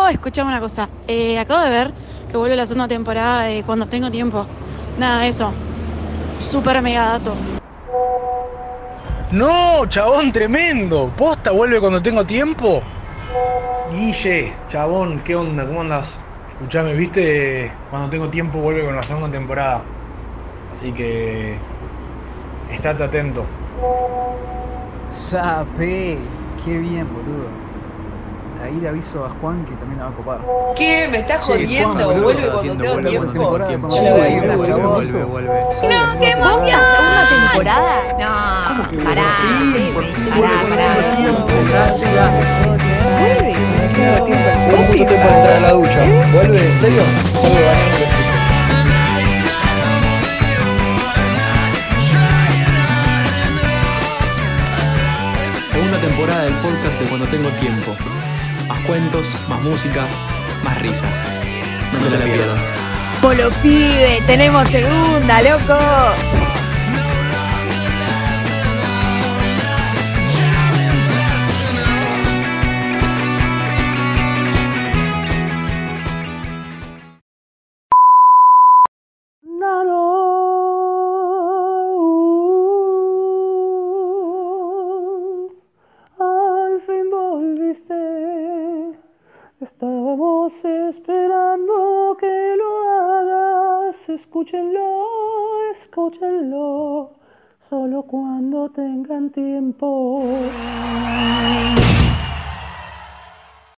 escuchame una cosa. Acabo de ver que vuelve la segunda temporada de Cuando tengo tiempo. Nada, eso. Súper mega dato. No, chabón, tremendo. ¿Posta vuelve cuando tengo tiempo? Guille, chabón, ¿qué onda? ¿Cómo andas? Escuchame, viste, cuando tengo tiempo vuelve con la segunda temporada. Así que estate atento. Sape, qué bien, boludo. Ahí le aviso a Juan que también la va a copar. ¿Qué? ¿Me estás Che, jodiendo? Juan, boludo, ¿Vuelve cuando tengo tiempo? Sí, Vuelve. No, qué ¿Vos emoción. la segunda temporada? No. ¿Cómo que Pará. por fin Pará, vuelve pará. cuando tengo tiempo? Gracias. Vuelve. Justo estoy para entrar a la ducha. ¿Vuelve? ¿En serio? Salgo de bañar y lo escucho. Segunda temporada del podcast de Cuando tengo tiempo. Más cuentos, más música, más risa. No te la pierdas. Polo pibe, tenemos segunda, loco. Al fin volviste, estábamos esperando que lo hagas. Escúchenlo, escúchenlo, solo cuando tengan tiempo.